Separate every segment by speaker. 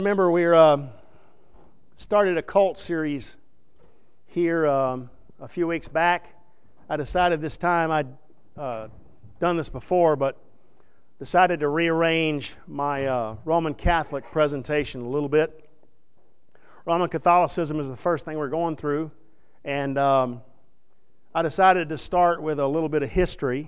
Speaker 1: Remember, we started a cult series here a few weeks back. I decided this time I'd done this before, but decided to rearrange my Roman Catholic presentation a little bit. Roman Catholicism is the first thing we're going through, and I decided to start with a little bit of history.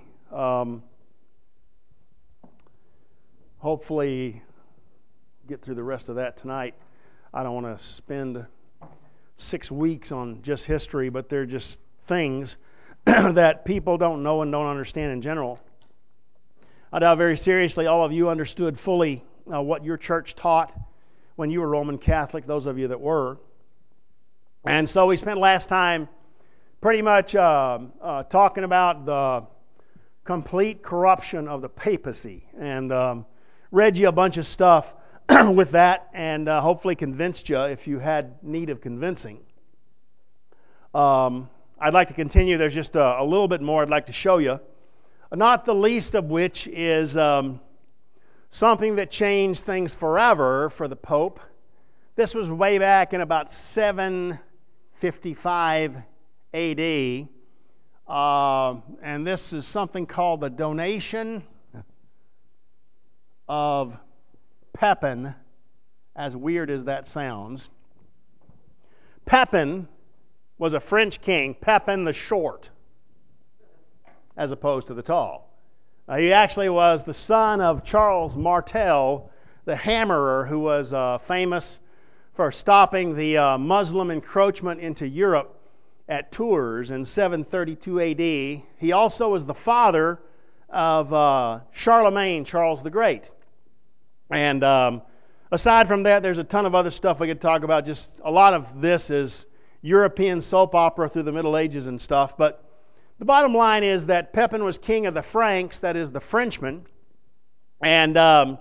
Speaker 1: Hopefully get through the rest of that tonight. I don't want to spend 6 weeks on just history, but they're just things that people don't know and don't understand in general. I doubt very seriously all of you understood fully what your church taught when you were Roman Catholic, those of you that were. And so we spent last time pretty much talking about the complete corruption of the papacy, and read you a bunch of stuff with that, and hopefully convinced you if you had need of convincing. I'd like to continue. There's just a little bit more I'd like to show you, not the least of which is something that changed things forever for the Pope. This was way back in about 755 AD, and this is something called the donation of Pepin, as weird as that sounds. Pepin was a French king, Pepin the Short, as opposed to the Tall. He actually was the son of Charles Martel, the Hammerer, who was famous for stopping the Muslim encroachment into Europe at Tours in 732 AD. He also was the father of Charlemagne, Charles the Great. And aside from that, there's a ton of other stuff we could talk about. Just a lot of this is European soap opera through the Middle Ages and stuff. But the bottom line is that Pepin was king of the Franks, that is the Frenchmen. And the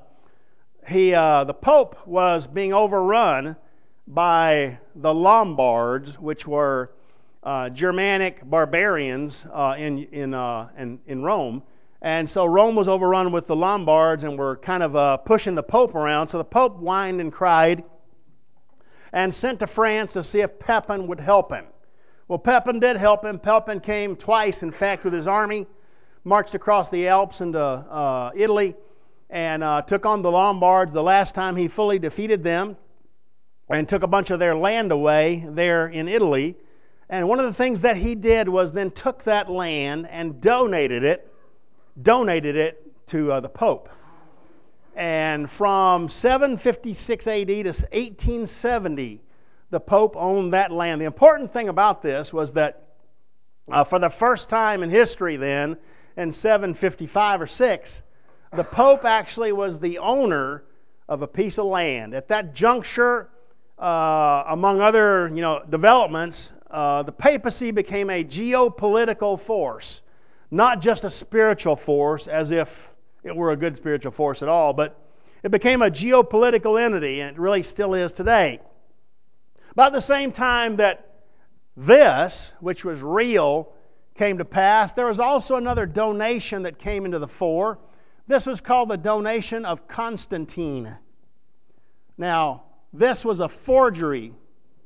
Speaker 1: Pope was being overrun by the Lombards, which were Germanic barbarians in Rome. And so Rome was overrun with the Lombards and were kind of pushing the Pope around. So the Pope whined and cried and sent to France to see if Pepin would help him. Well, Pepin did help him. Pepin came twice, in fact, with his army, marched across the Alps into Italy, and took on the Lombards. The last time he fully defeated them and took a bunch of their land away there in Italy. And one of the things that he did was then took that land and donated it to the Pope. And from 756 AD to 1870, the Pope owned that land. The important thing about this was that for the first time in history then, in 755 or 6, the Pope actually was the owner of a piece of land. At that juncture, among other developments, the papacy became a geopolitical force. Not just a spiritual force, as if it were a good spiritual force at all, but it became a geopolitical entity, and it really still is today. About the same time that this, which was real, came to pass, there was also another donation that came into the fore. This was called the donation of Constantine. Now, this was a forgery.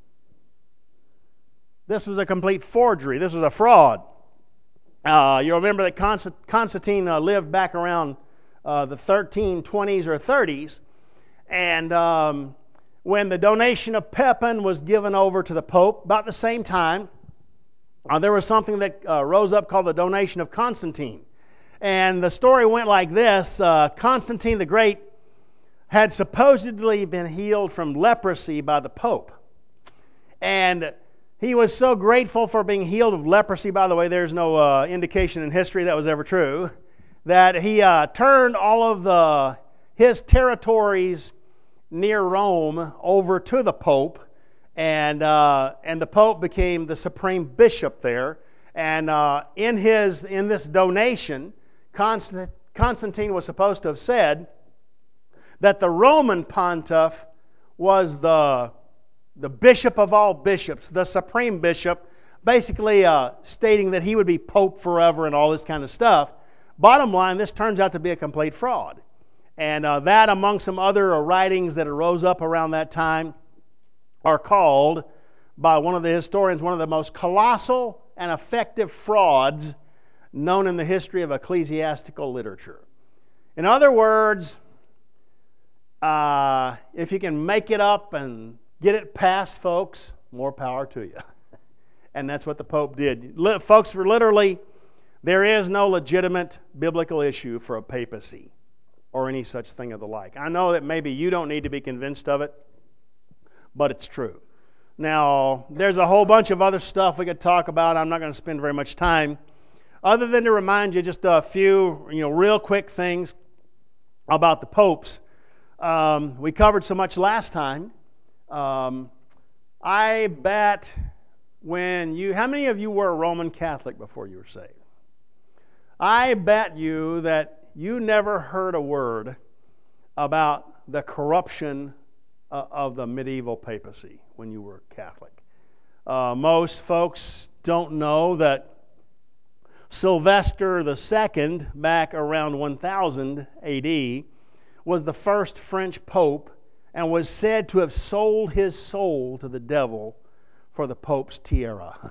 Speaker 1: This was a complete forgery. This was a fraud. You remember that Constantine lived back around the 1320s or 30s, and when the donation of Pepin was given over to the Pope, about the same time, there was something that rose up called the donation of Constantine. And the story went like this. Constantine the Great had supposedly been healed from leprosy by the Pope. And he was so grateful for being healed of leprosy. By the way, there's no indication in history that was ever true. That he turned all of his territories near Rome over to the Pope, and the Pope became the supreme bishop there. And in this donation, Constantine was supposed to have said that the Roman pontiff was the bishop of all bishops, the supreme bishop, basically stating that he would be Pope forever and all this kind of stuff. Bottom line, this turns out to be a complete fraud. And that, among some other writings that arose up around that time, are called, by one of the historians, one of the most colossal and effective frauds known in the history of ecclesiastical literature. In other words, if you can make it up and get it past folks, more power to you. And that's what the Pope did. Folks, for literally, there is no legitimate biblical issue for a papacy or any such thing of the like. I know that maybe you don't need to be convinced of it, but it's true. Now, there's a whole bunch of other stuff we could talk about. I'm not going to spend very much time, other than to remind you just a few, real quick things about the popes. We covered so much last time. I bet how many of you were a Roman Catholic before you were saved? I bet you that you never heard a word about the corruption of the medieval papacy when you were Catholic. Most folks don't know that Sylvester II, back around 1000 AD, was the first French pope and was said to have sold his soul to the devil for the Pope's tiara.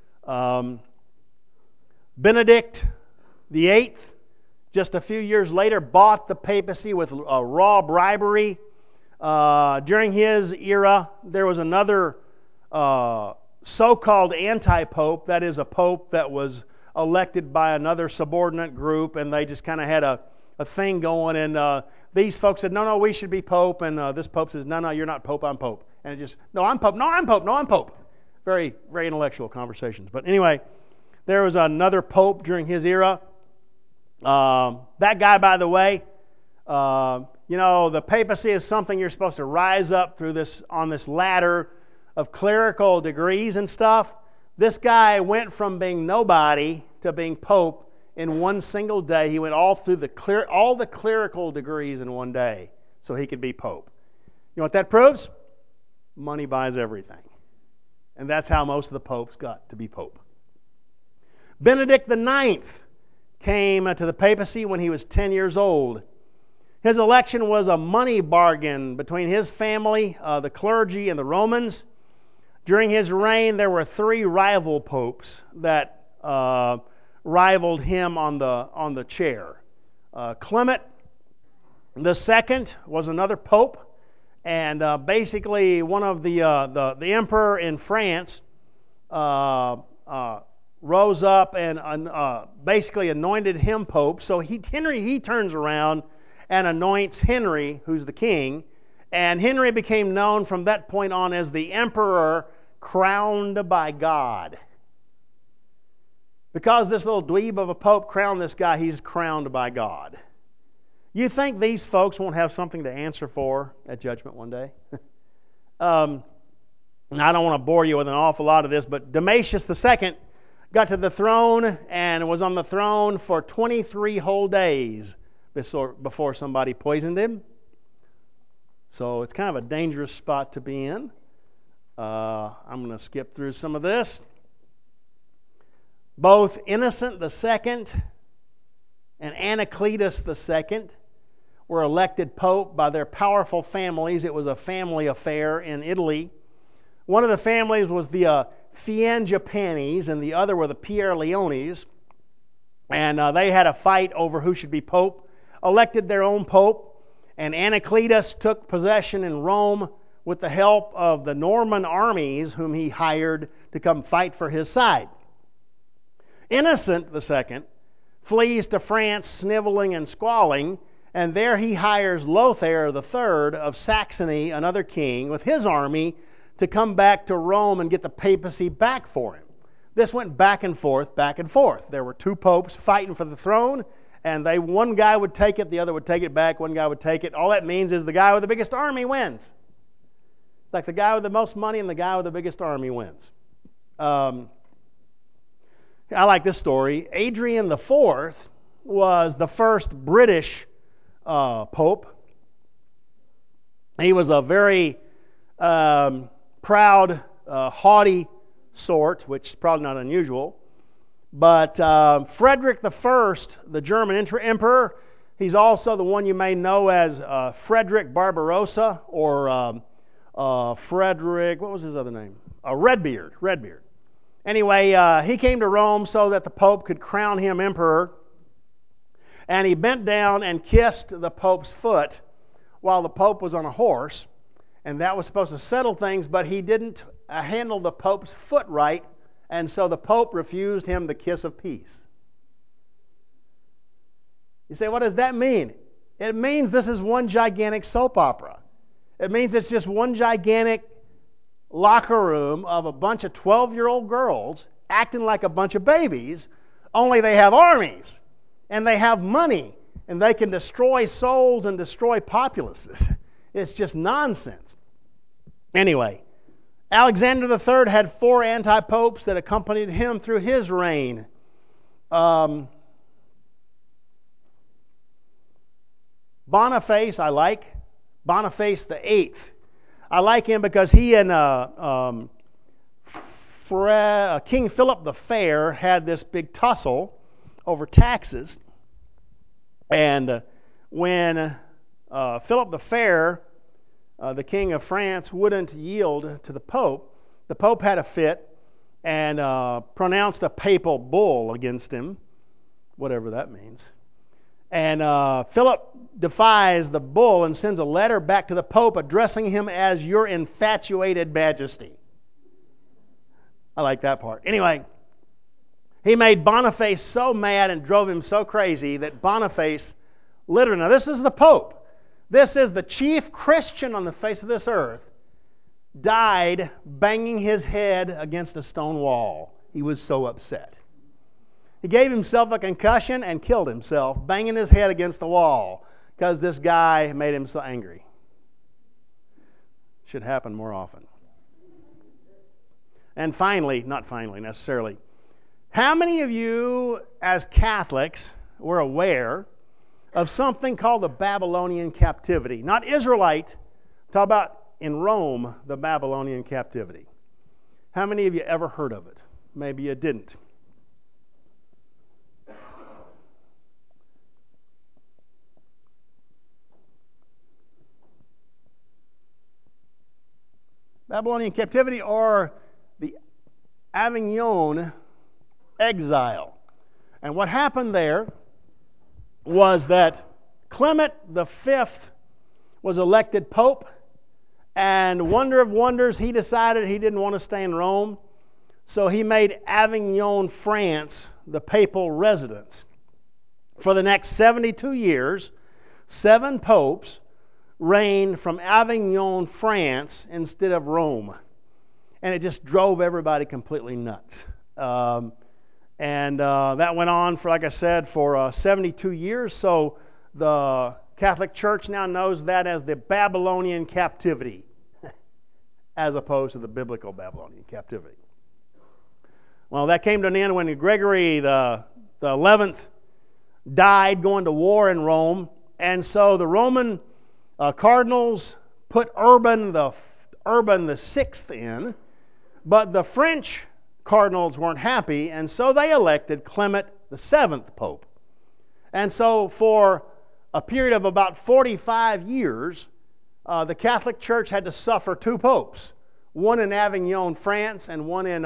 Speaker 1: Benedict VIII, just a few years later, bought the papacy with raw bribery. During his era, there was another so-called anti-pope, that is, a pope that was elected by another subordinate group, and they just kind of had a thing going, and these folks said, no, we should be pope, and this pope says, no, you're not pope, I'm pope. And it just, no, I'm pope, no, I'm pope, no, I'm pope. Very, very intellectual conversations. But anyway, there was another pope during his era. That guy, by the way, the papacy is something you're supposed to rise up through on this ladder of clerical degrees and stuff. This guy went from being nobody to being pope in one single day. He went all through all the clerical degrees in one day so he could be pope. You know what that proves? Money buys everything. And that's how most of the popes got to be pope. Benedict IX came to the papacy when he was 10 years old. His election was a money bargain between his family, the clergy, and the Romans. During his reign, there were 3 rival popes that rivaled him on the chair. Clement II was another pope, and basically one of the emperor in France rose up and basically anointed him pope. So he turns around and anoints Henry, who's the king, and Henry became known from that point on as the emperor crowned by God. Because this little dweeb of a pope crowned this guy, he's crowned by God. You think these folks won't have something to answer for at judgment one day? And I don't want to bore you with an awful lot of this, but Domitius II got to the throne and was on the throne for 23 whole days before somebody poisoned him. So it's kind of a dangerous spot to be in. I'm going to skip through some of this. Both Innocent II and Anacletus II were elected pope by their powerful families. It was a family affair in Italy. One of the families was the Frangipanis, and the other were the Pierleones. And they had a fight over who should be pope, elected their own pope, and Anacletus took possession in Rome with the help of the Norman armies whom he hired to come fight for his side. Innocent II flees to France sniveling and squalling, and there he hires Lothair III of Saxony, another king, with his army to come back to Rome and get the papacy back for him. This went back and forth, back and forth. There were 2 popes fighting for the throne, and one guy would take it, the other would take it back, one guy would take it. All that means is the guy with the biggest army wins. It's like the guy with the most money and the guy with the biggest army wins. I like this story. Adrian IV was the first British pope. He was a very proud, haughty sort, which is probably not unusual. But Frederick I, the German emperor, He's also the one you may know as Frederick Barbarossa, or Frederick, what was his other name? Redbeard. Anyway, he came to Rome so that the Pope could crown him emperor, and he bent down and kissed the Pope's foot while the Pope was on a horse, and that was supposed to settle things, but he didn't handle the Pope's foot right, and so the Pope refused him the kiss of peace. You say, what does that mean? It means this is one gigantic soap opera. It means it's just one gigantic locker room of a bunch of 12-year-old girls acting like a bunch of babies, only they have armies, and they have money, and they can destroy souls and destroy populaces. It's just nonsense. Anyway, Alexander III had 4 anti-popes that accompanied him through his reign. Boniface, I like. Boniface the VIII. I like him because he and King Philip the Fair had this big tussle over taxes. And when Philip the Fair, the king of France, wouldn't yield to the Pope had a fit and pronounced a papal bull against him, whatever that means. And Philip defies the bull and sends a letter back to the Pope addressing him as your infatuated majesty. I like that part. Anyway, he made Boniface so mad and drove him so crazy that Boniface literally, now this is the Pope, this is the chief Christian on the face of this earth, died banging his head against a stone wall. He was so upset. He gave himself a concussion and killed himself, banging his head against the wall because this guy made him so angry. Should happen more often. And finally, not finally necessarily, how many of you as Catholics were aware of something called the Babylonian captivity? Not Israelite, talk about in Rome, the Babylonian captivity. How many of you ever heard of it? Maybe you didn't. Babylonian captivity, or the Avignon exile. And what happened there was that Clement V was elected Pope, and wonder of wonders, he decided he didn't want to stay in Rome, so he made Avignon, France, the papal residence. For the next 72 years, 7 popes reigned from Avignon, France, instead of Rome. And it just drove everybody completely nuts. That went on for, like I said, for 72 years. So the Catholic Church now knows that as the Babylonian captivity, as opposed to the biblical Babylonian captivity. Well, that came to an end when Gregory the 11th died going to war in Rome. And so the Roman cardinals put Urban the VI in, but the French cardinals weren't happy, and so they elected Clement VII Pope. And so for a period of about 45 years, the Catholic Church had to suffer 2 popes, one in Avignon, France, and one in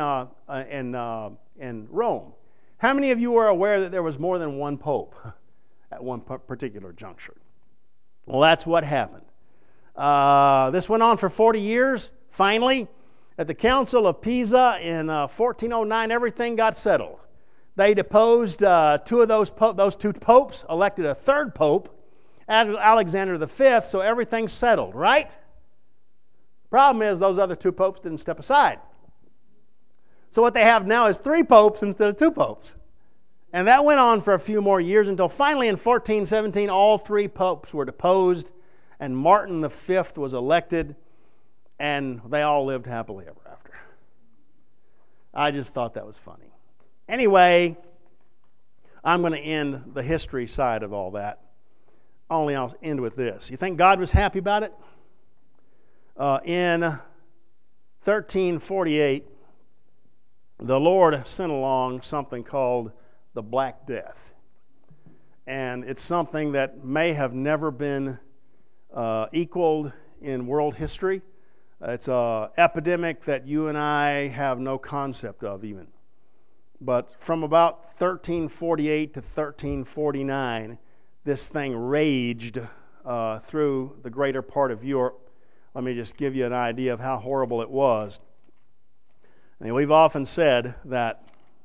Speaker 1: Rome. How many of you are aware that there was more than one pope at one particular juncture? Well, that's what happened. This went on for 40 years. Finally, at the Council of Pisa in 1409, everything got settled. They deposed 2 of those 2 popes, elected a 3rd pope, Alexander V, so everything's settled, right? Problem is, those other 2 popes didn't step aside. So what they have now is 3 popes instead of 2 popes. And that went on for a few more years until finally in 1417, all 3 popes were deposed, and Martin V was elected, and they all lived happily ever after. I just thought that was funny. Anyway, I'm going to end the history side of all that. Only I'll end with this. You think God was happy about it? In 1348, the Lord sent along something called the Black Death. and it's something that may have never been equaled in world history. It's an epidemic that you and I have no concept of even. But from about 1348 to 1349, this thing raged through the greater part of Europe. Let me just give you an idea of how horrible it was. And we've often said that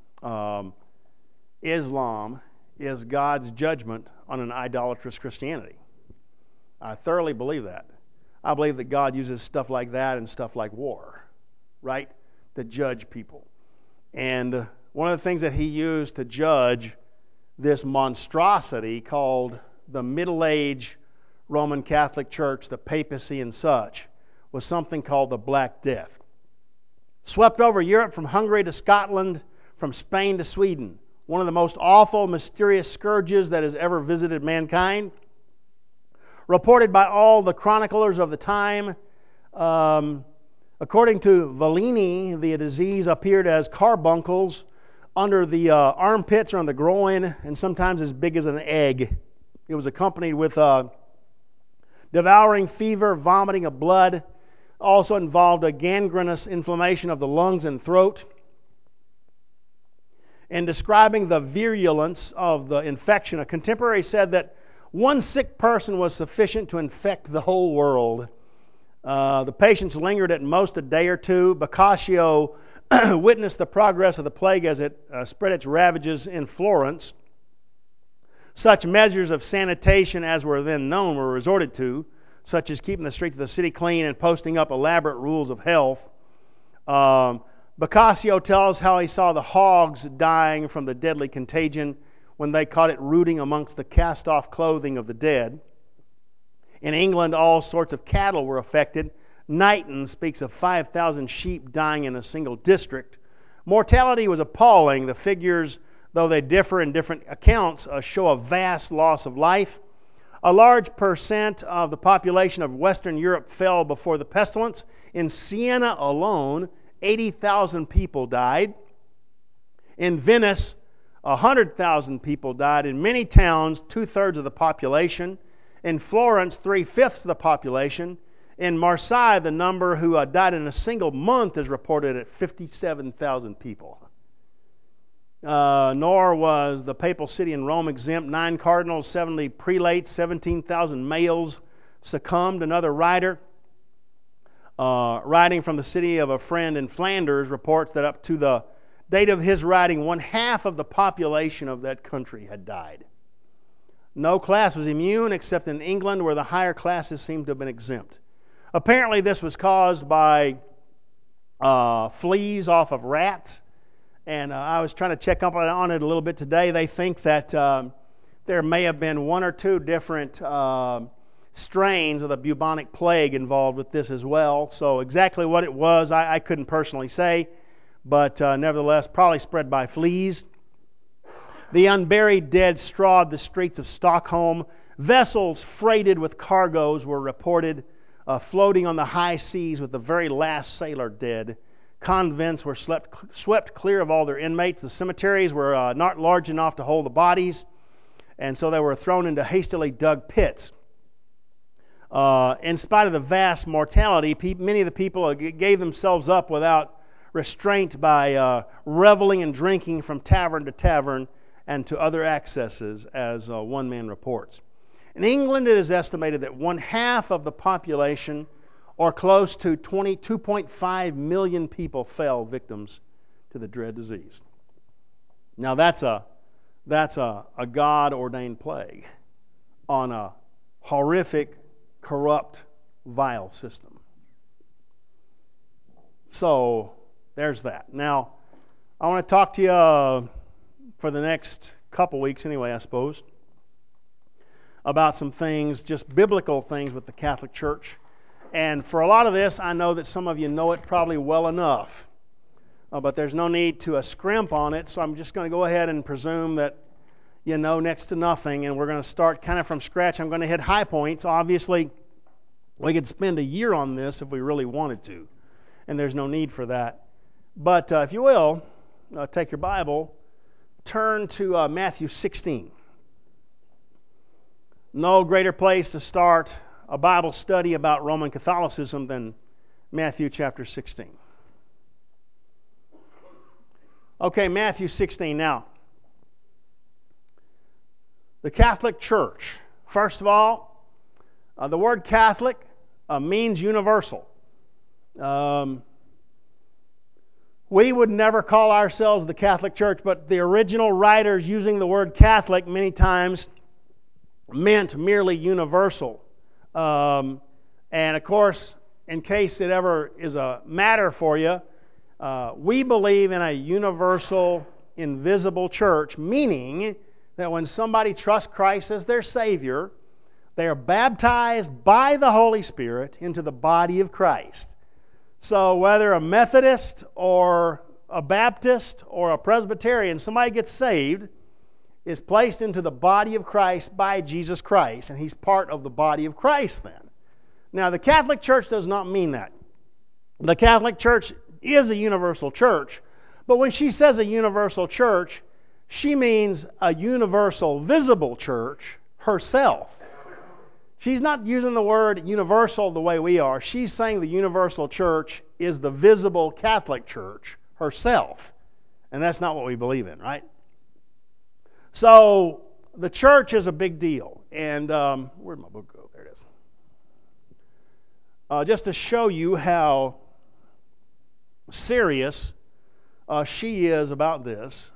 Speaker 1: Islam is God's judgment on an idolatrous Christianity. I thoroughly believe that. I believe that God uses stuff like that and stuff like war, right, to judge people. And one of the things that he used to judge this monstrosity called the Middle Age Roman Catholic Church, the papacy and such, was something called the Black Death. Swept over Europe from Hungary to Scotland, from Spain to Sweden. One of the most awful, mysterious scourges that has ever visited mankind. Reported by all the chroniclers of the time. According to Vellini, the disease appeared as carbuncles under the armpits or on the groin, and sometimes as big as an egg. It was accompanied with devouring fever, vomiting of blood. Also involved a gangrenous inflammation of the lungs and throat. In describing the virulence of the infection, a contemporary said that one sick person was sufficient to infect the whole world. The patients lingered at most a day or two. Boccaccio witnessed the progress of the plague as it spread its ravages in Florence. Such measures of sanitation as were then known were resorted to, such as keeping the streets of the city clean and posting up elaborate rules of health. Boccaccio tells how he saw the hogs dying from the deadly contagion when they caught it rooting amongst the cast-off clothing of the dead. In England, all sorts of cattle were affected. Knighton speaks of 5,000 sheep dying in a single district. Mortality was appalling. The figures, though they differ in different accounts, show a vast loss of life. A large percent of the population of Western Europe fell before the pestilence. In Siena alone, 80,000 people died. In Venice, 100,000 people died. In many towns, 2/3 of the population. In Florence, 3/5 of the population. In Marseille, the number who died in a single month is reported at 57,000 people. Nor was the papal city in Rome exempt. 9 cardinals, 70 prelates, 17,000 males succumbed. Another writer, writing from the city of a friend in Flanders, reports that up to the date of his writing, 1/2 of the population of that country had died. No class was immune except in England, where the higher classes seemed to have been exempt. Apparently this was caused by fleas off of rats. And I was trying to check up on it a little bit today. They think that there may have been 1 or 2 different strains of the bubonic plague involved with this as well. So exactly what it was, I couldn't personally say. But nevertheless, probably spread by fleas. The unburied dead strawed the streets of Stockholm. Vessels freighted with cargoes were reported floating on the high seas with the very last sailor dead. Convents were swept clear of all their inmates. The cemeteries were not large enough to hold the bodies, and so they were thrown into hastily dug pits. In spite of the vast mortality, many of the people gave themselves up without restraint by reveling and drinking from tavern to tavern and to other excesses, as one man reports. In England, it is estimated that 1/2 of the population, or close to 22.5 million people, fell victims to the dread disease. Now that's a God-ordained plague on a horrific, corrupt, vile system. So there's that. Now I want to talk to you for the next couple weeks anyway, I suppose, about some things, just biblical things with the Catholic Church. And for a lot of this, I know that some of you know it probably well enough, but there's no need to scrimp on it, so I'm just going to go ahead and presume that you know next to nothing, and we're going to start kind of from scratch. I'm going to hit high points. Obviously, we could spend a year on this if we really wanted to, and there's no need for that. But if you will, take your Bible, turn to Matthew 16. No greater place to start a Bible study about Roman Catholicism than Matthew chapter 16. Okay, Matthew 16 now. The Catholic Church. First of all, the word Catholic means universal. We would never call ourselves the Catholic Church, but the original writers using the word Catholic many times meant merely universal. And of course, in case it ever is a matter for you, we believe in a universal, invisible church, meaning that when somebody trusts Christ as their Savior, they are baptized by the Holy Spirit into the body of Christ. So whether a Methodist or a Baptist or a Presbyterian, somebody gets saved, is placed into the body of Christ by Jesus Christ, and he's part of the body of Christ then. Now, the Catholic Church does not mean that. The Catholic Church is a universal church, but when she says a universal church, she means a universal visible church herself. She's not using the word universal the way we are. She's saying the universal church is the visible Catholic Church herself, and that's not what we believe in, right? So, the church is a big deal. And where'd my book go? There it is. Just to show you how serious she is about this.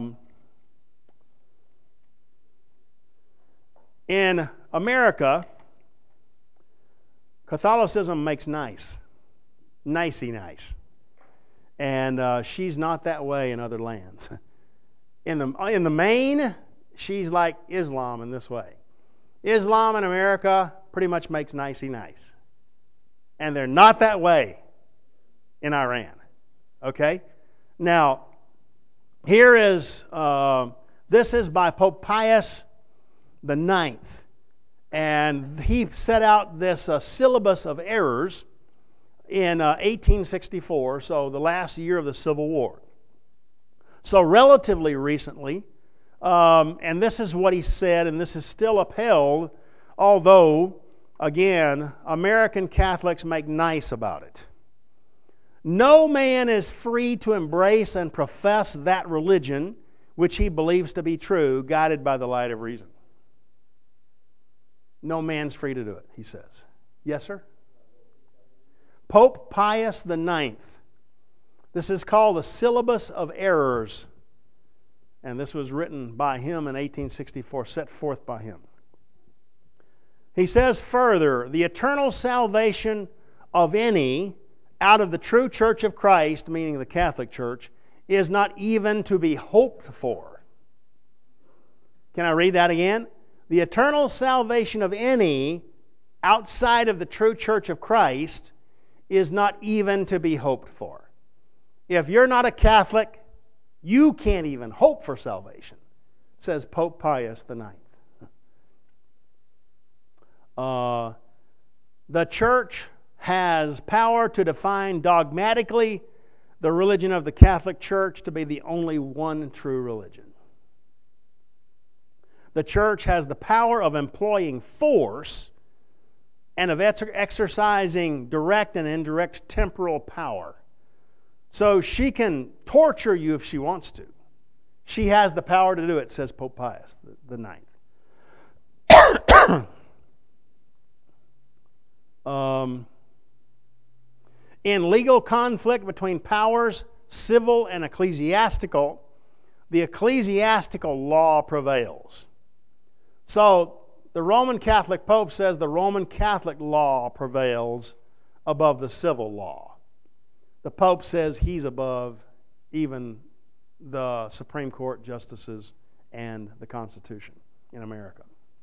Speaker 1: In America, Catholicism makes nice. Nicey nice. And she's not that way in other lands. In the main, she's like Islam in this way. Islam in America pretty much makes nicey nice. And they're not that way in Iran. Okay? Now, here is, this is by Pope Pius the Ninth. And he set out this syllabus of errors in 1864, so the last year of the Civil War. So relatively recently, and this is what he said, and this is still upheld, although, again, American Catholics make nice about it. No man is free to embrace and profess that religion which he believes to be true, guided by the light of reason. No man's free to do it, he says. Yes, sir? Pope Pius the Ninth. This is called the Syllabus of Errors, and this was written by him in 1864, set forth by him. He says further, the eternal salvation of any out of the true Church of Christ, meaning the Catholic Church, is not even to be hoped for. Can I read that again? The eternal salvation of any outside of the true Church of Christ is not even to be hoped for. If you're not a Catholic, you can't even hope for salvation, says Pope Pius the Ninth. The church has power to define dogmatically the religion of the Catholic Church to be the only one true religion. The church has the power of employing force and of exercising direct and indirect temporal power. So she can torture you if she wants to. She has the power to do it, says Pope Pius the Ninth. In legal conflict between powers, civil and ecclesiastical, the ecclesiastical law prevails. So the Roman Catholic Pope says the Roman Catholic law prevails above the civil law. The Pope says he's above even the Supreme Court justices and the Constitution in America.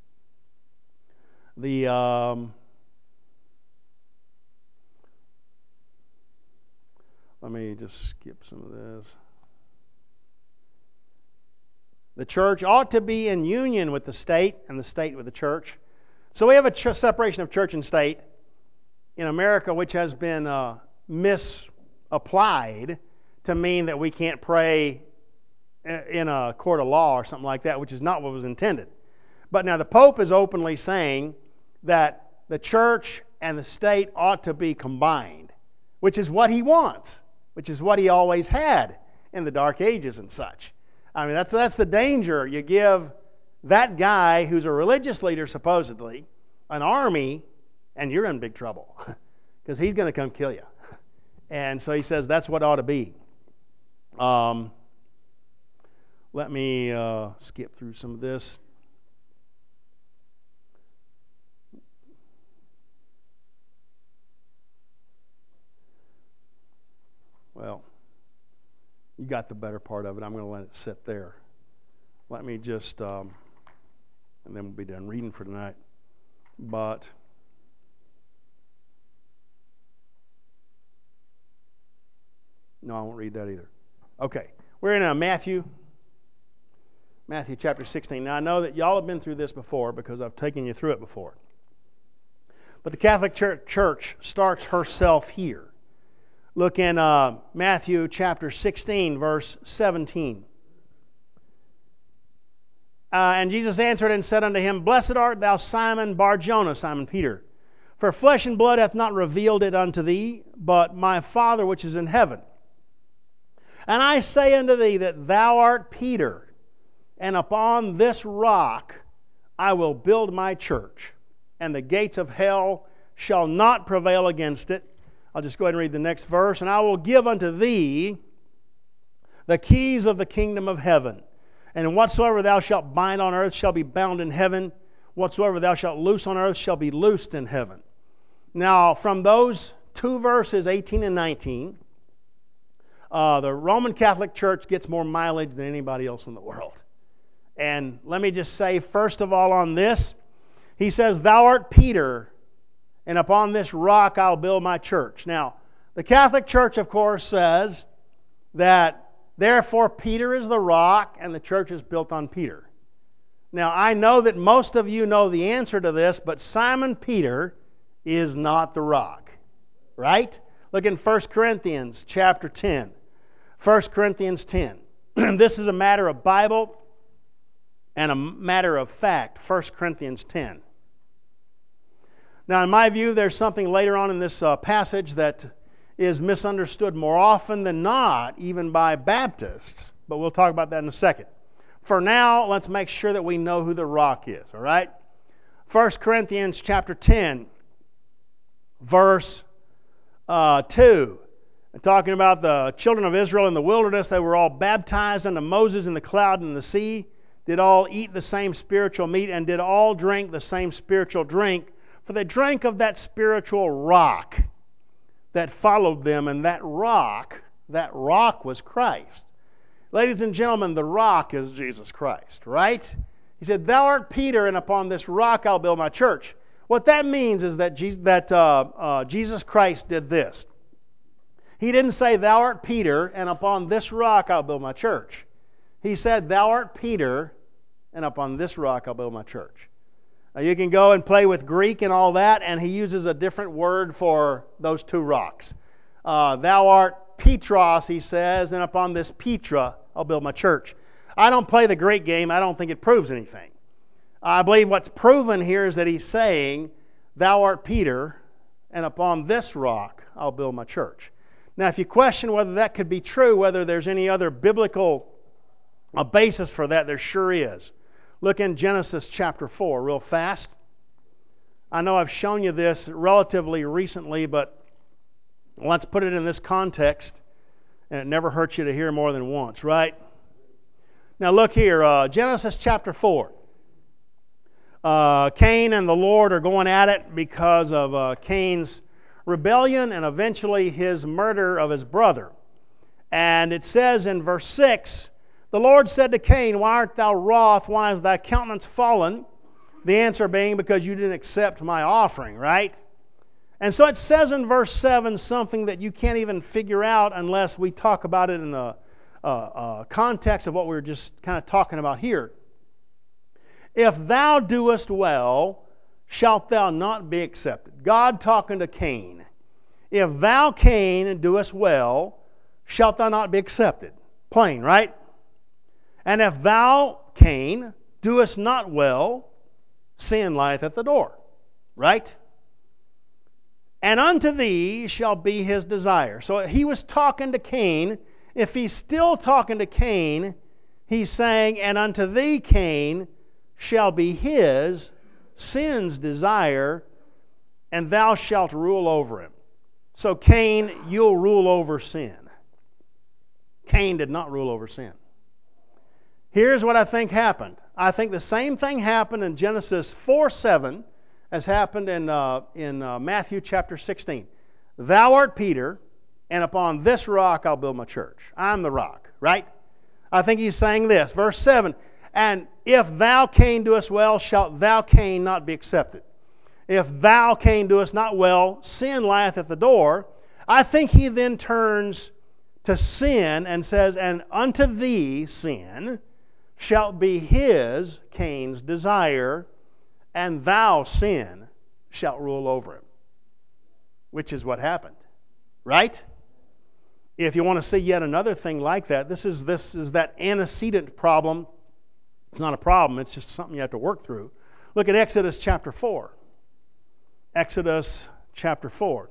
Speaker 1: Let me just skip some of this. The church ought to be in union with the state and the state with the church. So we have a separation of church and state in America, which has been misapplied to mean that we can't pray in a court of law or something like that, which is not what was intended. But now the Pope is openly saying that the church and the state ought to be combined, which is what he wants, which is what he always had in the Dark Ages and such. I mean, that's the danger. You give that guy who's a religious leader, supposedly, an army, and you're in big trouble because he's going to come kill you. And so he says that's what ought to be. Let me skip through some of this. Well, you got the better part of it. I'm going to let it sit there. Let me just, and then we'll be done reading for tonight. But no, I won't read that either. Okay, we're in Matthew chapter 16. Now, I know that y'all have been through this before because I've taken you through it before. But the Catholic Church starts herself here. Look in Matthew chapter 16, verse 17. And Jesus answered and said unto him, Blessed art thou, Simon Bar-Jonah, Simon Peter. For flesh and blood hath not revealed it unto thee, but my Father which is in heaven. And I say unto thee that thou art Peter, and upon this rock I will build my church, and the gates of hell shall not prevail against it. I'll just go ahead and read the next verse. And I will give unto thee the keys of the kingdom of heaven. And whatsoever thou shalt bind on earth shall be bound in heaven. Whatsoever thou shalt loose on earth shall be loosed in heaven. Now, from those two verses, 18 and 19, the Roman Catholic Church gets more mileage than anybody else in the world. And let me just say, first of all, on this, he says, Thou art Peter, and upon this rock I'll build my church. Now, the Catholic Church, of course, says that therefore Peter is the rock and the church is built on Peter. Now, I know that most of you know the answer to this, but Simon Peter is not the rock. Right? Look in 1 Corinthians chapter 10. 1 Corinthians 10. This is a matter of Bible and a matter of fact. 1 Corinthians 10. Now, in my view, there's something later on in this passage that is misunderstood more often than not, even by Baptists. But we'll talk about that in a second. For now, let's make sure that we know who the rock is, all right? 1 Corinthians chapter 10, verse 2. Talking about the children of Israel in the wilderness, they were all baptized unto Moses in the cloud and the sea, did all eat the same spiritual meat, and did all drink the same spiritual drink, for they drank of that spiritual rock that followed them, and that rock was Christ. Ladies and gentlemen, the rock is Jesus Christ, right? He said, Thou art Peter, and upon this rock I'll build my church. What that means is that Jesus Christ did this. He didn't say, Thou art Peter, and upon this rock I'll build my church. He said, Thou art Peter, and upon this rock I'll build my church. Now, you can go and play with Greek and all that, and he uses a different word for those two rocks. Thou art Petros, he says, and upon this Petra I'll build my church. I don't play the Greek game. I don't think it proves anything. I believe what's proven here is that he's saying, Thou art Peter, and upon this rock I'll build my church. Now, if you question whether that could be true, whether there's any other biblical basis for that, there sure is. Look in Genesis chapter 4 real fast. I know I've shown you this relatively recently, but let's put it in this context, and it never hurts you to hear more than once, right? Now look here, Genesis chapter 4. Cain and the Lord are going at it because of Cain's rebellion and eventually his murder of his brother. And it says in verse 6, The Lord said to Cain, Why art thou wroth? Why is thy countenance fallen? The answer being, because you didn't accept my offering, right? And so it says in verse 7 something that you can't even figure out unless we talk about it in the context of what we were just kind of talking about here. If thou doest well, shalt thou not be accepted. God talking to Cain. If thou, Cain, doest well, shalt thou not be accepted. Plain, right? And if thou, Cain, doest not well, sin lieth at the door. Right? And unto thee shall be his desire. So he was talking to Cain. If he's still talking to Cain, he's saying, and unto thee, Cain, shall be his, sin's desire, and thou shalt rule over him. So Cain, you'll rule over sin. Cain did not rule over sin. Here's what I think happened. I think the same thing happened in Genesis 4:7 as happened in Matthew chapter 16. Thou art Peter, and upon this rock I'll build my church. I'm the rock, right? I think he's saying this. Verse 7, and if thou, Cain, doest well, shalt thou, Cain, not be accepted. If thou, Cain, doest not well, sin lieth at the door. I think he then turns to sin and says, and unto thee, sin, shalt be his, Cain's, desire, and thou, sin, shalt rule over him. Which is what happened. Right? If you want to see yet another thing like that, this is that antecedent problem. It's not a problem, it's just something you have to work through. Look at Exodus chapter 4. Exodus chapter 4.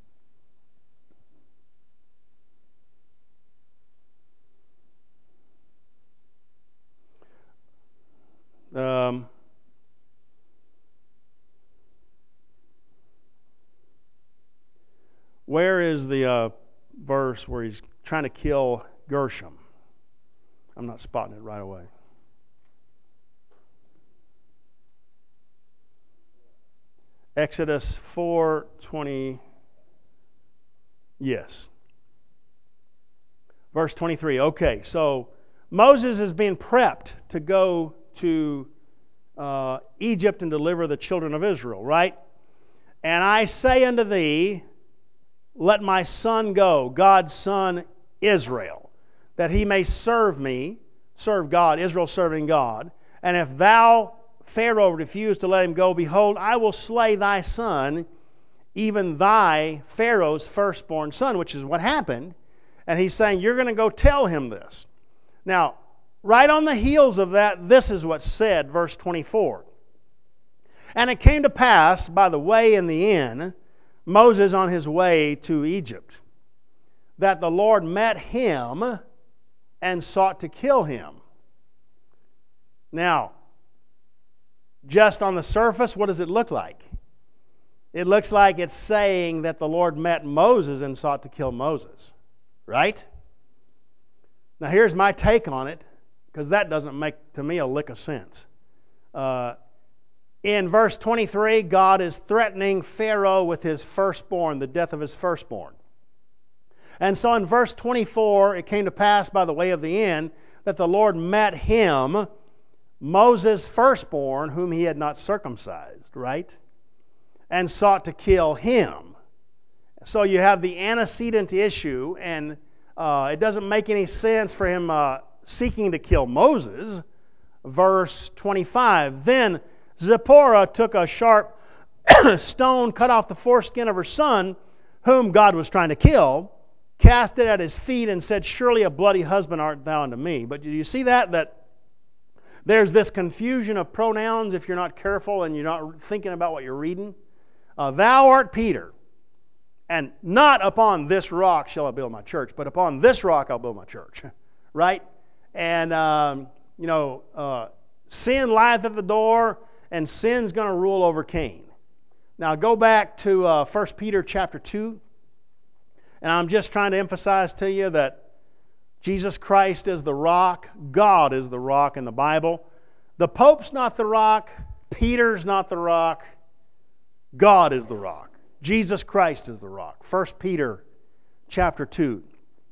Speaker 1: Where is the verse where he's trying to kill Gershom? I'm not spotting it right away. Exodus 4:20. Yes. Verse 23. Okay, so Moses is being prepped to go to Egypt and deliver the children of Israel, right? And I say unto thee, let my son go, God's son Israel, that he may serve me, serve God, Israel serving God. And if thou, Pharaoh, refuse to let him go, behold, I will slay thy son, even thy, Pharaoh's firstborn son, which is what happened. And he's saying, you're going to go tell him this. Now, right on the heels of that, this is what's said, verse 24. And it came to pass by the way in the inn, Moses on his way to Egypt, that the Lord met him and sought to kill him. Now, just on the surface, what does it look like? It looks like it's saying that the Lord met Moses and sought to kill Moses. Right? Now here's my take on it, because that doesn't make, to me, a lick of sense. In verse 23, God is threatening Pharaoh with his firstborn, the death of his firstborn. And so in verse 24, it came to pass by the way of the inn that the Lord met him, Moses' firstborn, whom he had not circumcised, right? And sought to kill him. So you have the antecedent issue, and it doesn't make any sense for him seeking to kill Moses. Verse 25, then Zipporah took a sharp stone, cut off the foreskin of her son, whom God was trying to kill, cast it at his feet, and said, surely a bloody husband art thou unto me. But do you see that there's this confusion of pronouns if you're not careful and you're not thinking about what you're reading? Thou art Peter, and not upon this rock shall I build my church, but upon this rock I'll build my church. Right? And, sin lieth at the door, and sin's going to rule over Cain. Now go back to 1 Peter chapter 2, and I'm just trying to emphasize to you that Jesus Christ is the rock, God is the rock in the Bible. The Pope's not the rock, Peter's not the rock, God is the rock. Jesus Christ is the rock. 1 Peter chapter 2.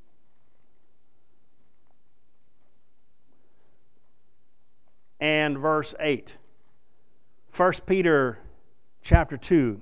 Speaker 1: And verse 8. 1 Peter chapter 2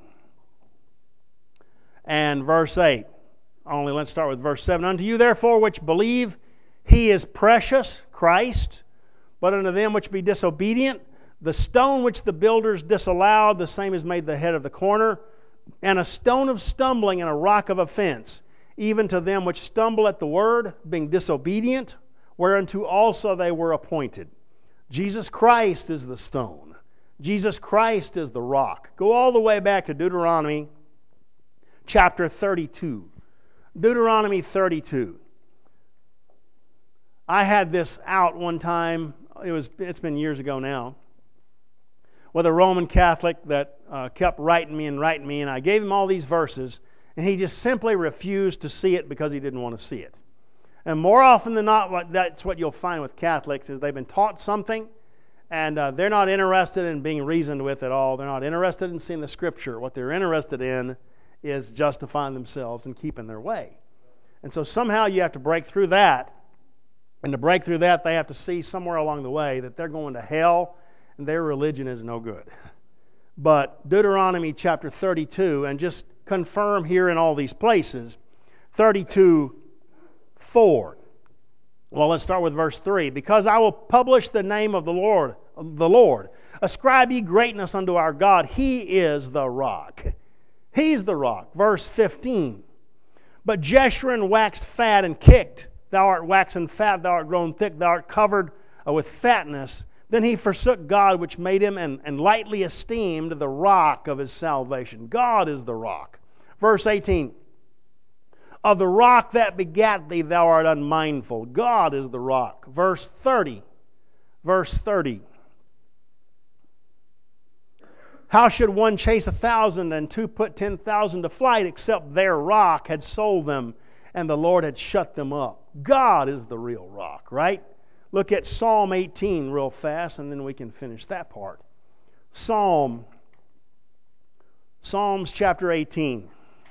Speaker 1: and verse 8. Only let's start with verse 7. Unto you therefore which believe, he is precious, Christ, but unto them which be disobedient, the stone which the builders disallowed, the same is made the head of the corner, and a stone of stumbling and a rock of offense, even to them which stumble at the word, being disobedient, whereunto also they were appointed. Jesus Christ is the stone. Jesus Christ is the rock. Go all the way back to Deuteronomy chapter 32. Deuteronomy 32. I had this out one time. It's been years ago now, with a Roman Catholic that kept writing me, and I gave him all these verses, and he just simply refused to see it because he didn't want to see it. And more often than not, that's what you'll find with Catholics, is they've been taught something, and they're not interested in being reasoned with at all. They're not interested in seeing the Scripture. What they're interested in is justifying themselves and keeping their way. And so somehow you have to break through that. And to break through that, they have to see somewhere along the way that they're going to hell and their religion is no good. But Deuteronomy chapter 32, and just confirm here in all these places, 32:4. Well, let's start with verse 3. Because I will publish the name of the Lord. Ascribe ye greatness unto our God. He is the rock. He's the rock. Verse 15. But Jeshurun waxed fat and kicked. Thou art waxen fat, thou art grown thick, thou art covered with fatness. Then he forsook God which made him, and lightly esteemed the rock of his salvation. God is the rock. Verse 18. Of the rock that begat thee, thou art unmindful. God is the rock. Verse 30. How should one chase 1,000 and two put 10,000 to flight, except their rock had sold them and the Lord had shut them up? God is the real rock, right? Look at Psalm 18 real fast, and then we can finish that part. Psalms chapter 18.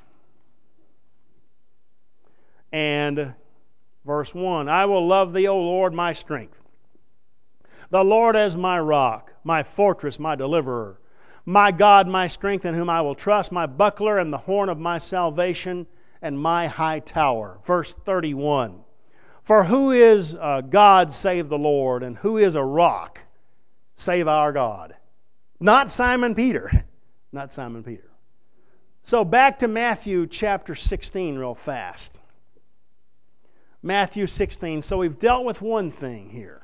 Speaker 1: And verse 1. I will love thee, O Lord, my strength. The Lord is my rock, my fortress, my deliverer. My God, my strength, in whom I will trust, my buckler and the horn of my salvation, and my high tower. Verse 31. For who is God save the Lord, and who is a rock save our God? Not Simon Peter. Not Simon Peter. So back to Matthew chapter 16 real fast. Matthew 16. So we've dealt with one thing here.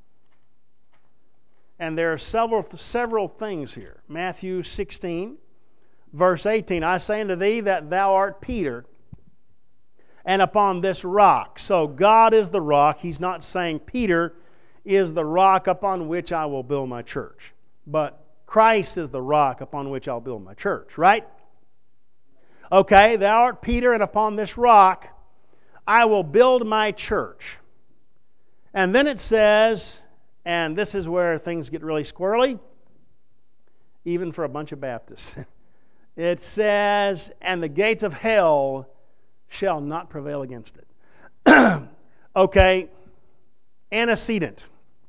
Speaker 1: And there are several things here. Matthew 16, verse 18. I say unto thee that thou art Peter, and upon this rock. So God is the rock. He's not saying Peter is the rock upon which I will build my church. But Christ is the rock upon which I'll build my church, right? Okay, thou art Peter, and upon this rock I will build my church. And then it says, and this is where things get really squirrely, even for a bunch of Baptists. It says, and the gates of hell shall not prevail against it. Okay, antecedent.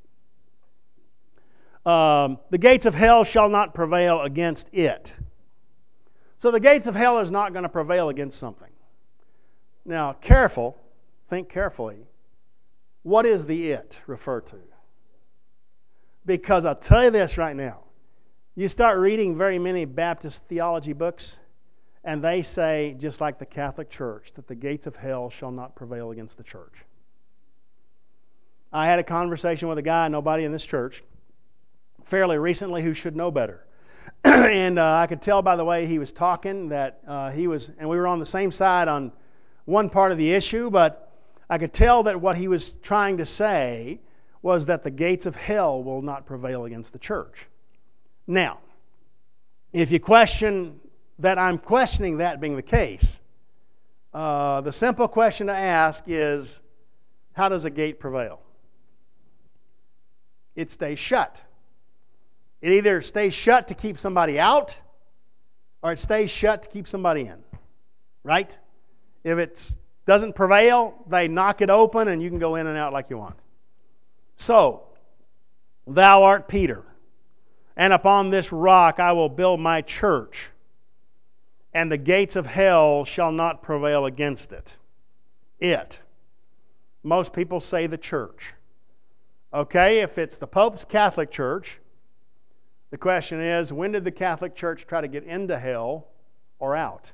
Speaker 1: The gates of hell shall not prevail against it. So the gates of hell is not going to prevail against something. Now, think carefully. What is the it referred to? Because I'll tell you this right now. You start reading very many Baptist theology books, and they say, just like the Catholic Church, that the gates of hell shall not prevail against the church. I had a conversation with a guy, nobody in this church, fairly recently, who should know better. And I could tell by the way he was talking that and we were on the same side on one part of the issue, but I could tell that what he was trying to say was that the gates of hell will not prevail against the church. Now, if you question that I'm questioning that being the case, the simple question to ask is, how does a gate prevail? It stays shut. It either stays shut to keep somebody out, or it stays shut to keep somebody in. Right? If it doesn't prevail, they knock it open and you can go in and out like you want. So, thou art Peter, and upon this rock I will build my church, and the gates of hell shall not prevail against it. It. Most people say the church. Okay, if it's the Pope's Catholic Church, the question is, when did the Catholic Church try to get into hell or out?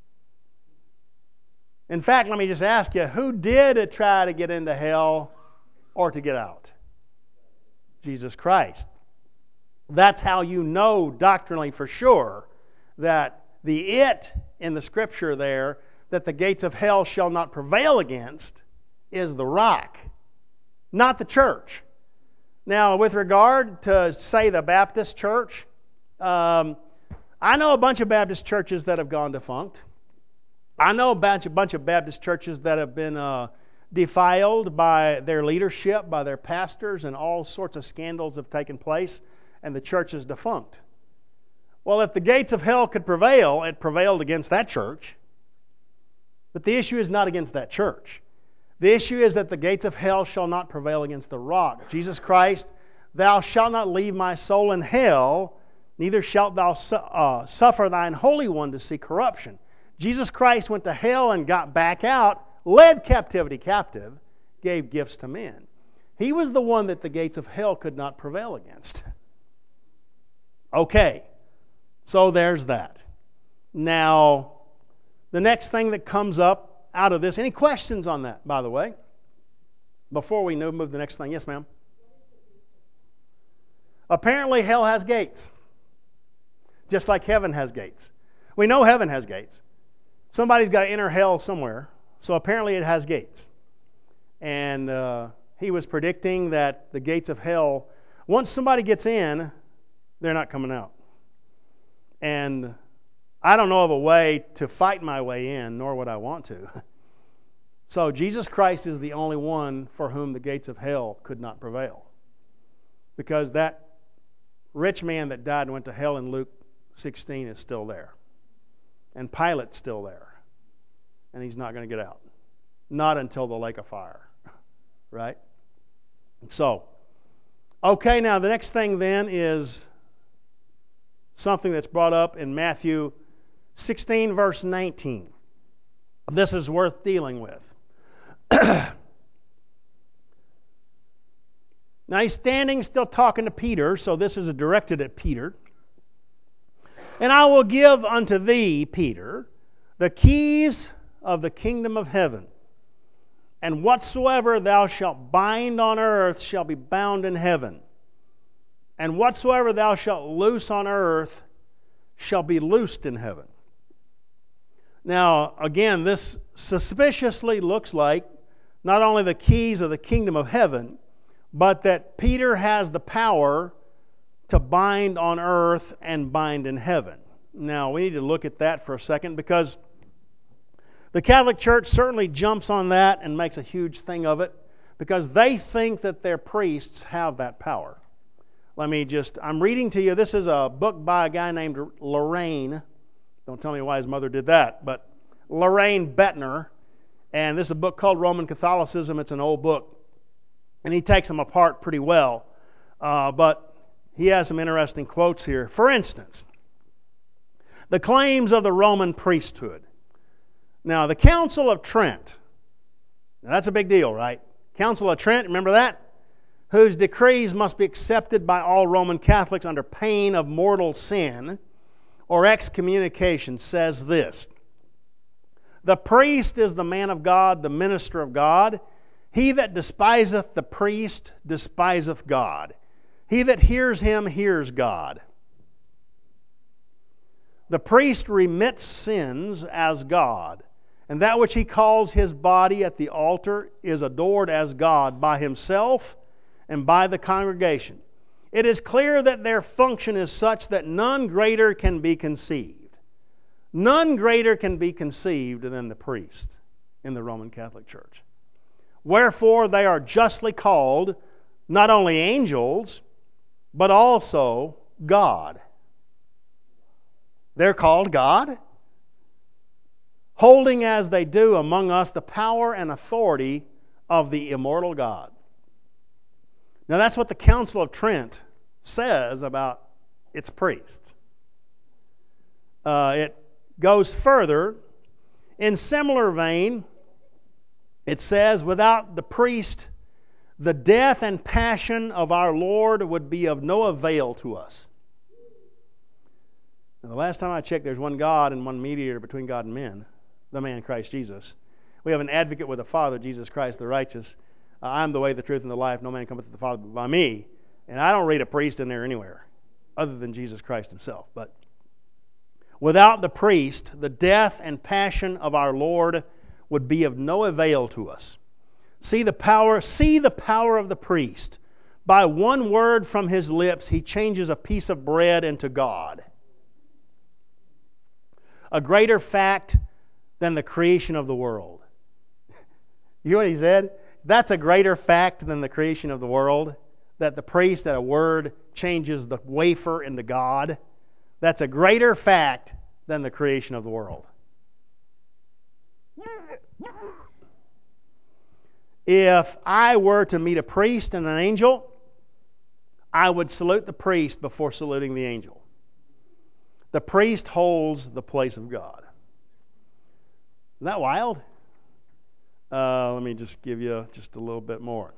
Speaker 1: In fact, let me just ask you, who did try to get into hell or to get out? Jesus Christ. That's how you know doctrinally for sure that the it in the Scripture there, that the gates of hell shall not prevail against, is the rock, not the church. Now, with regard to, say, the Baptist church, I know a bunch of Baptist churches that have gone defunct. I know a bunch of Baptist churches that have been defiled by their leadership, by their pastors, and all sorts of scandals have taken place, and the church is defunct. Well, if the gates of hell could prevail, it prevailed against that church. But the issue is not against that church. The issue is that the gates of hell shall not prevail against the rock. Jesus Christ, thou shalt not leave my soul in hell, neither shalt thou suffer thine Holy One to see corruption. Jesus Christ went to hell and got back out, led captivity captive, gave gifts to men. He was the one that the gates of hell could not prevail against. Okay, so there's that. Now, the next thing that comes up out of this, any questions on that, by the way? Before we move to the next thing. Yes, ma'am? Apparently, hell has gates, just like heaven has gates. We know heaven has gates. Somebody's got to enter hell somewhere, so apparently it has gates. And he was predicting that the gates of hell, once somebody gets in, they're not coming out. And I don't know of a way to fight my way in, nor would I want to. So Jesus Christ is the only one for whom the gates of hell could not prevail. Because that rich man that died and went to hell in Luke 16 is still there. And Pilate's still there. And he's not going to get out. Not until the lake of fire. Right? So, okay, now the next thing then is something that's brought up in Matthew 16, verse 19. This is worth dealing with. Now he's standing, still talking to Peter, so this is directed at Peter. And I will give unto thee, Peter, the keys of the kingdom of heaven. And whatsoever thou shalt bind on earth shall be bound in heaven. And whatsoever thou shalt loose on earth shall be loosed in heaven. Now, again, this suspiciously looks like not only the keys of the kingdom of heaven, but that Peter has the power to bind on earth and bind in heaven. Now, we need to look at that for a second, because the Catholic Church certainly jumps on that and makes a huge thing of it, because they think that their priests have that power. I'm reading to you, this is a book by a guy named Loraine. Don't tell me why his mother did that, but Loraine Bettner. And this is a book called Roman Catholicism. It's an old book. And he takes them apart pretty well. But he has some interesting quotes here. For instance, the claims of the Roman priesthood. Now, the Council of Trent. Now, that's a big deal, right? Council of Trent, remember that? Whose decrees must be accepted by all Roman Catholics under pain of mortal sin or excommunication, says this: the priest is the man of God, the minister of God. He that despiseth the priest despiseth God. He that hears him hears God. The priest remits sins as God, and that which he calls his body at the altar is adored as God by himself and by the congregation. It is clear that their function is such that none greater can be conceived. None greater can be conceived than the priest in the Roman Catholic Church. Wherefore they are justly called not only angels, but also God. They're called God, holding as they do among us the power and authority of the immortal God. Now that's what the Council of Trent says about its priests. It goes further. In similar vein, it says, without the priest, the death and passion of our Lord would be of no avail to us. Now, the last time I checked, there's one God and one mediator between God and men, the man Christ Jesus. We have an advocate with the Father, Jesus Christ the righteous. I am the way, the truth, and the life. No man cometh to the Father but by me. And I don't read a priest in there anywhere. other than Jesus Christ himself. But without the priest, the death and passion of our Lord would be of no avail to us. See the power of the priest. By one word from his lips, he changes a piece of bread into God. A greater fact than the creation of the world. You know what he said? That's a greater fact than the creation of the world. That the priest, that a word changes the wafer into God. That's a greater fact than the creation of the world. If I were to meet a priest and an angel, I would salute the priest before saluting the angel. The priest holds the place of God. Isn't that wild? Let me just give you just a little bit more.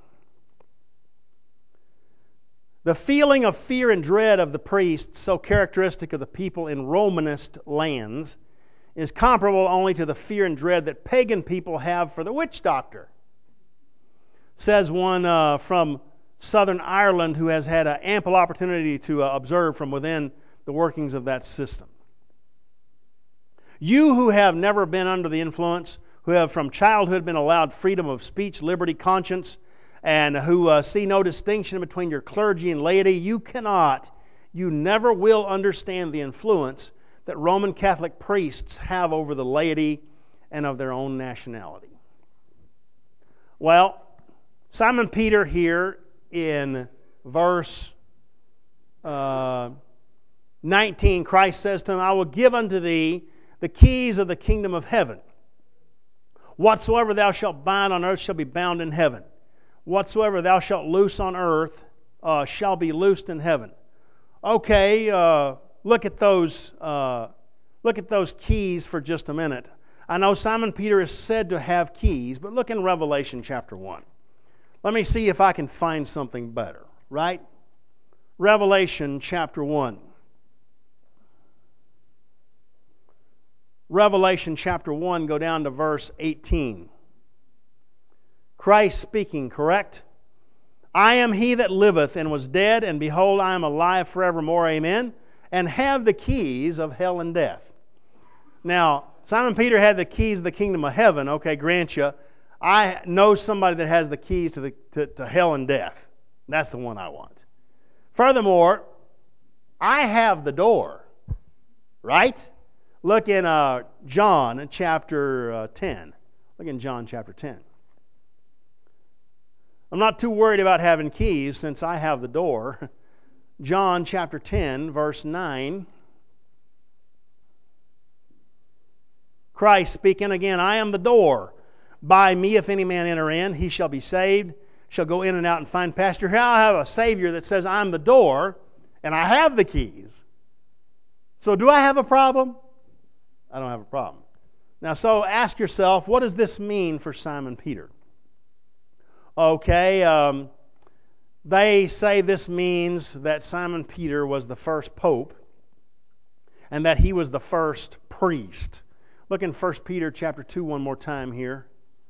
Speaker 1: The feeling of fear and dread of the priest, so characteristic of the people in Romanist lands, is comparable only to the fear and dread that pagan people have for the witch doctor. Says one from Southern Ireland who has had an ample opportunity to observe from within the workings of that system. You who have never been under the influence, who have from childhood been allowed freedom of speech, liberty, conscience, and who see no distinction between your clergy and laity, you never will understand the influence that Roman Catholic priests have over the laity and of their own nationality. Well, Simon Peter here in verse 19, Christ says to him, I will give unto thee the keys of the kingdom of heaven. Whatsoever thou shalt bind on earth shall be bound in heaven. Whatsoever thou shalt loose on earth shall be loosed in heaven. Okay, look at those keys for just a minute. I know Simon Peter is said to have keys, but look in Revelation chapter 1. Let me see if I can find something better, right? Revelation chapter 1. Revelation chapter 1, go down to verse 18. Christ speaking, correct? I am he that liveth and was dead, and behold, I am alive forevermore, amen, and have the keys of hell and death. Now, Simon Peter had the keys of the kingdom of heaven, okay, grant you. I know somebody that has the keys to hell and death. That's the one I want. Furthermore, I have the door, right? Look in John chapter 10. Look in John chapter 10. I'm not too worried about having keys since I have the door. John chapter 10, verse 9. Christ speaking again, I am the door. By me, if any man enter in, he shall be saved, shall go in and out and find pasture. Here I have a Savior that says, I'm the door, and I have the keys. So do I have a problem? I don't have a problem. Now, so ask yourself, what does this mean for Simon Peter? Okay, they say this means that Simon Peter was the first pope and that he was the first priest. Look in 1 Peter chapter 2 one more time here.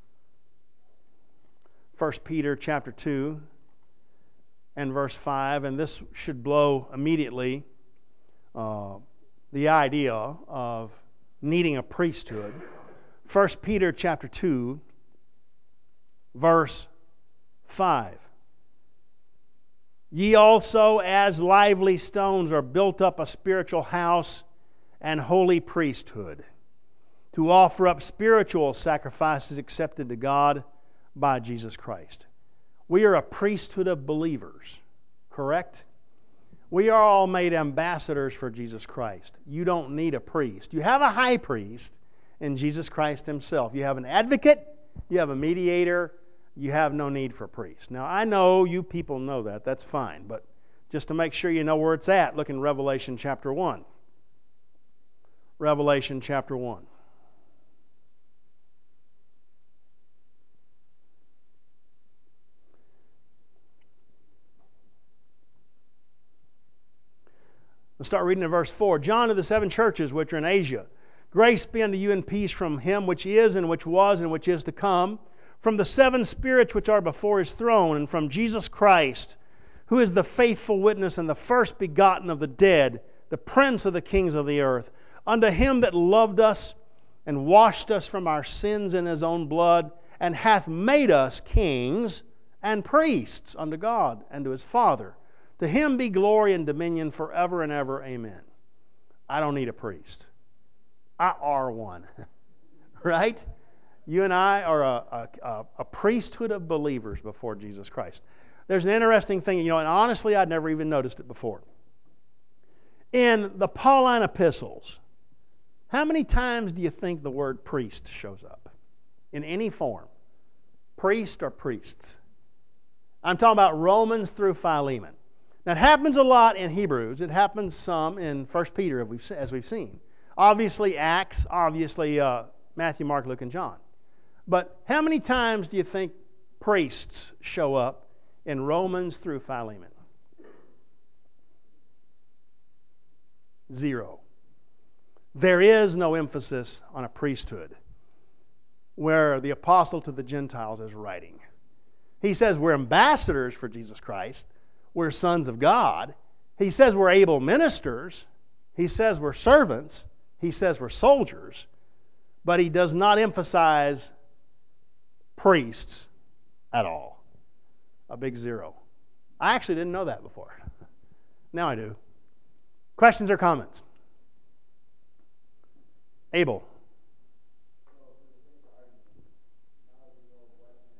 Speaker 1: 1 Peter chapter 2 and verse 5, and this should blow immediately the idea of needing a priesthood. 1 Peter chapter 2, verse 5. Ye also, as lively stones, are built up a spiritual house and holy priesthood, to offer up spiritual sacrifices accepted to God by Jesus Christ. We are a priesthood of believers, correct? We are all made ambassadors for Jesus Christ. You don't need a priest. You have a high priest in Jesus Christ himself. You have an advocate, you have a mediator, you have no need for a priest. Now, I know you people know that. That's fine. But just to make sure you know where it's at, look in Revelation chapter 1. Revelation chapter 1. Let's start reading in verse 4. John to the 7 churches which are in Asia. Grace be unto you and peace from him which is, and which was, and which is to come, from the 7 spirits which are before his throne, and from Jesus Christ, who is the faithful witness and the first begotten of the dead, the prince of the kings of the earth, unto him that loved us and washed us from our sins in his own blood, and hath made us kings and priests unto God and to his Father. To him be glory and dominion forever and ever. Amen. I don't need a priest. I are one. Right? You and I are a priesthood of believers before Jesus Christ. There's an interesting thing, and honestly, I'd never even noticed it before. In the Pauline epistles, how many times do you think the word priest shows up? In any form. Priest or priests. I'm talking about Romans through Philemon. Now, it happens a lot in Hebrews. It happens some in 1 Peter, as we've seen. Obviously, Acts. Obviously, Matthew, Mark, Luke, and John. But how many times do you think priests show up in Romans through Philemon? 0. There is no emphasis on a priesthood where the apostle to the Gentiles is writing. He says we're ambassadors for Jesus Christ. We're sons of God. He says we're able ministers. He says we're servants. He says we're soldiers. But he does not emphasize priests at all. A big 0. I actually didn't know that before. Now I do. Questions or comments? Abel.